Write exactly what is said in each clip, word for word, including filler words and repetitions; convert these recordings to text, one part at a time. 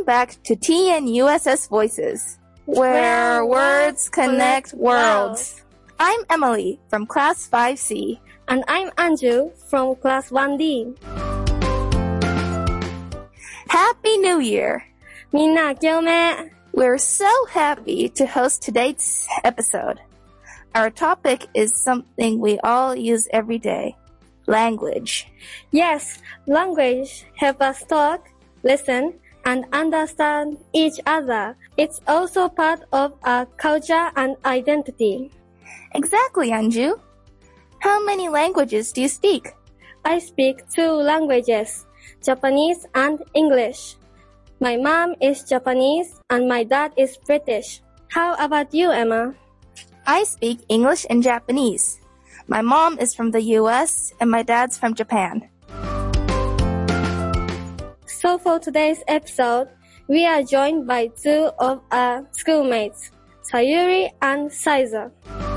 back to T N U S S Voices, where words connect worlds. I'm Emily from Class five C. And I'm Anju from Class one D. Happy New Year! みんな、今日め We're so happy to host today's episode. Our topic is something we all use every day. Language. Yes, language helps us talk, listen, and understand each other. It's also part of our culture and identity. Exactly, Anju. How many languages do you speak? I speak two languages, Japanese and English. My mom is Japanese and my dad is British. How about you, Emma? I speak English and Japanese. My mom is from the U S and my dad's from Japan. So for today's episode, we are joined by two of our schoolmates, Sayuri and Saiza.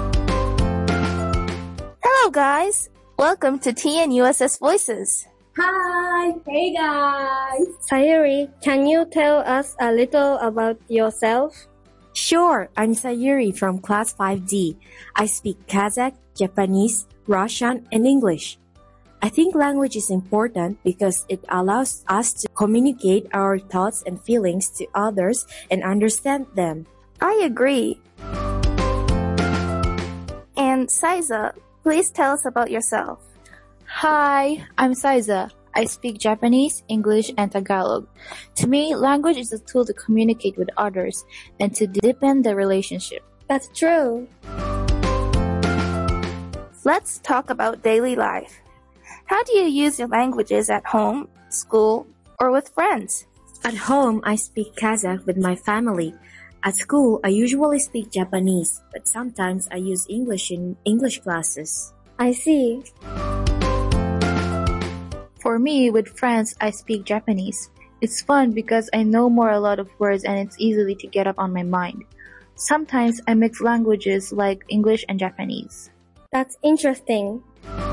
Hello guys! Welcome to T N U S S Voices. Hi! Hey guys! Sayuri, can you tell us a little about yourself? Sure, I'm Sayuri from Class five D. I speak Kazakh, Japanese, Russian, and English. I think language is important because it allows us to communicate our thoughts and feelings to others and understand them. I agree. And Saiza, please tell us about yourself. Hi, I'm Saiza. I speak Japanese, English, and Tagalog. To me, language is a tool to communicate with others and to deepen the relationship. That's true. Let's talk about daily life. How do you use your languages at home, school, or with friends? At home, I speak Kazakh with my family. At school, I usually speak Japanese, but sometimes I use English in English classes. I see. For me, with friends, I speak Japanese. It's fun because I know more a lot of words and it's easily to get up on my mind. Sometimes I mix languages like English and Japanese. That's interesting.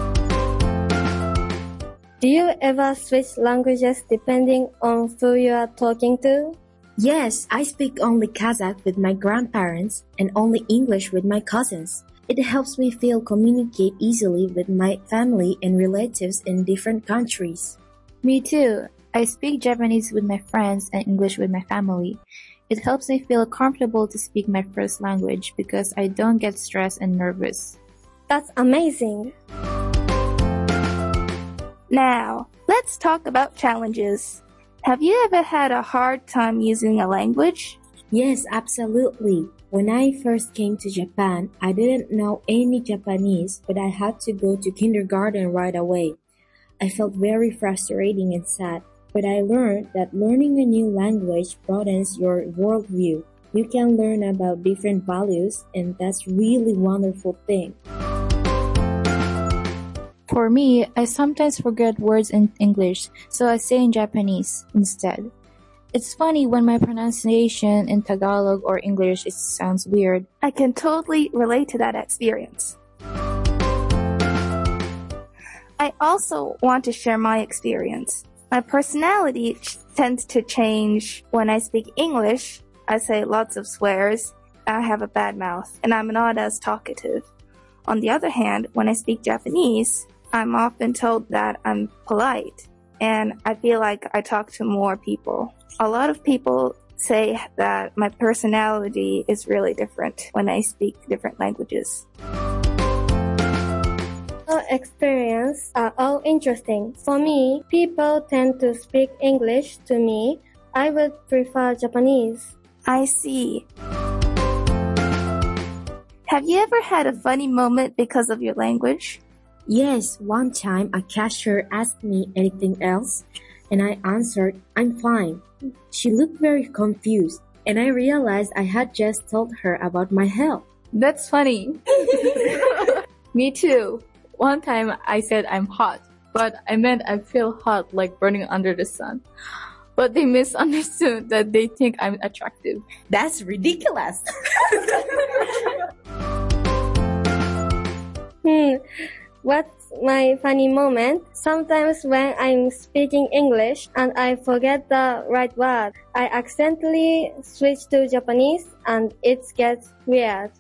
Do you ever switch languages depending on who you are talking to? Yes, I speak only Kazakh with my grandparents and only English with my cousins. It helps me feel communicate easily with my family and relatives in different countries. Me too. I speak Japanese with my friends and English with my family. It helps me feel comfortable to speak my first language because I don't get stressed and nervous. That's amazing. Now, let's talk about challenges. Have you ever had a hard time using a language? Yes, absolutely. When I first came to Japan, I didn't know any Japanese, but I had to go to kindergarten right away. I felt very frustrating and sad, but I learned that learning a new language broadens your worldview. You can learn about different values, and that's really wonderful thing. For me, I sometimes forget words in English, so I say in Japanese instead. It's funny when my pronunciation in Tagalog or English it sounds weird. I can totally relate to that experience. I also want to share my experience. My personality ch- tends to change when I speak English. I say lots of swears. I have a bad mouth, and I'm not as talkative. On the other hand, when I speak Japanese, I'm often told that I'm polite, and I feel like I talk to more people. A lot of people say that my personality is really different when I speak different languages. Our experiences are all interesting. For me, people tend to speak English to me. I would prefer Japanese. I see. Have you ever had a funny moment because of your language? Yes, one time a cashier asked me anything else, and I answered, I'm fine. She looked very confused, and I realized I had just told her about my health. That's funny. Me too. One time I said I'm hot, but I meant I feel hot like burning under the sun. But they misunderstood that they think I'm attractive. That's ridiculous. Hmm. What's my funny moment. Sometimes when I'm speaking English and I forget the right word, I accidentally switch to Japanese and it gets weird.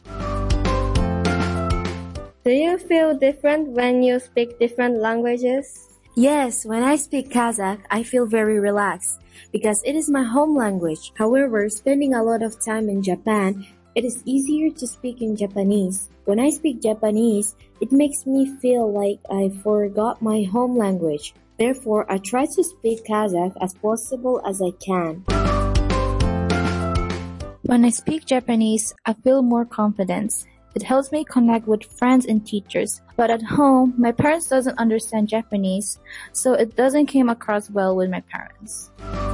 Do you feel different when you speak different languages? Yes, when I speak Kazakh, I feel very relaxed because it is my home language. However, spending a lot of time in Japan, it is easier to speak in Japanese. When I speak Japanese, it makes me feel like I forgot my home language. Therefore, I try to speak Kazakh as possible as I can. When I speak Japanese, I feel more confidence. It helps me connect with friends and teachers. But at home, my parents doesn't understand Japanese, so it doesn't come across well with my parents.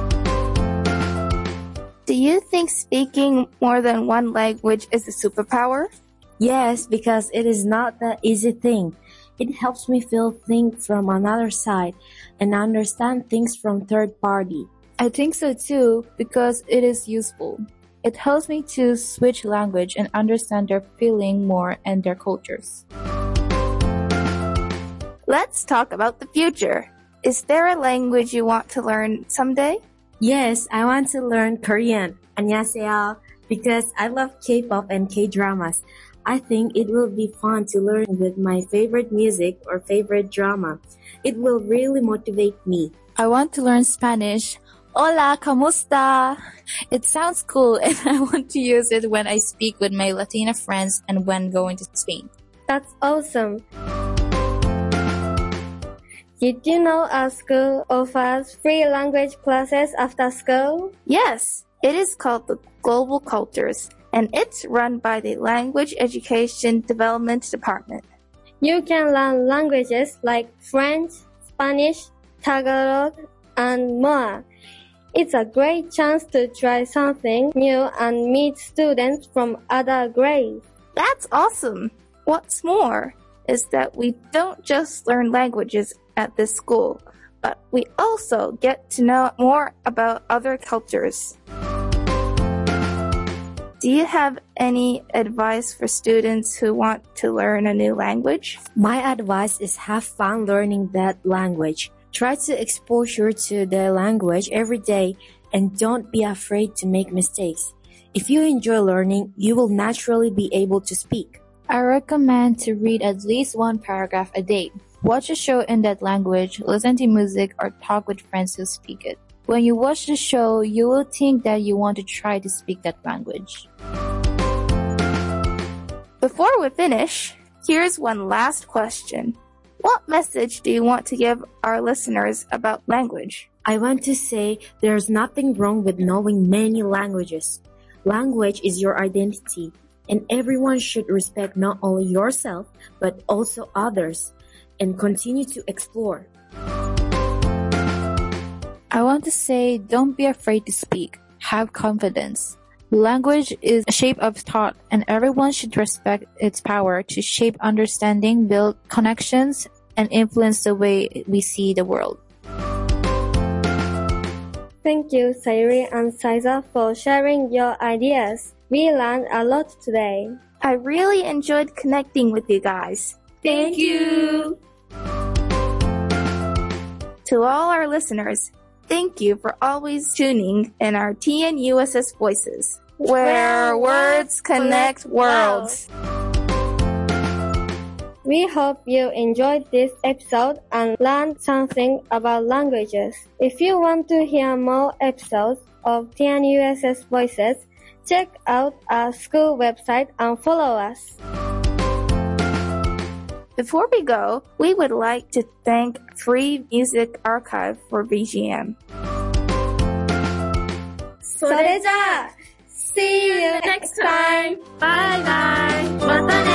Do you think speaking more than one language is a superpower? Yes, because it is not the easy thing. It helps me feel things from another side and understand things from third party. I think so too, because it is useful. It helps me to switch language and understand their feeling more and their cultures. Let's talk about the future. Is there a language you want to learn someday? Yes, I want to learn Korean. 안녕하세요. Because I love K-pop and K-dramas. I think it will be fun to learn with my favorite music or favorite drama. It will really motivate me. I want to learn Spanish. Hola, ¿cómo está? It sounds cool and I want to use it when I speak with my Latina friends and when going to Spain. That's awesome. Did you know our school offers free language classes after school? Yes, it is called the Global Cultures, and it's run by the Language Education Development Department. You can learn languages like French, Spanish, Tagalog, and more. It's a great chance to try something new and meet students from other grades. That's awesome! What's more is that we don't just learn languages at this school, but we also get to know more about other cultures. Do you have any advice for students who want to learn a new language? My advice is have fun learning that language. Try to exposure to the language every day and don't be afraid to make mistakes. If you enjoy learning, you will naturally be able to speak. I recommend to read at least one paragraph a day. Watch a show in that language, listen to music, or talk with friends who speak it. When you watch the show, you will think that you want to try to speak that language. Before we finish, here's one last question. What message do you want to give our listeners about language? I want to say there's nothing wrong with knowing many languages. Language is your identity, and everyone should respect not only yourself, but also others, and continue to explore. I want to say don't be afraid to speak. Have confidence. Language is a shape of thought, and everyone should respect its power to shape understanding, build connections, and influence the way we see the world. Thank you, Sayuri and Saiza, for sharing your ideas. We learned a lot today. I really enjoyed connecting with you guys. Thank you. To all our listeners, thank you for always tuning in our T N U S S Voices, where words connect worlds. We hope you enjoyed this episode and learned something about languages. If you want to hear more episodes of T N U S S Voices, check out our school website and follow us. Before we go, we would like to thank Free Music Archive for B G M. それじゃあ、See you next time! Bye bye! またね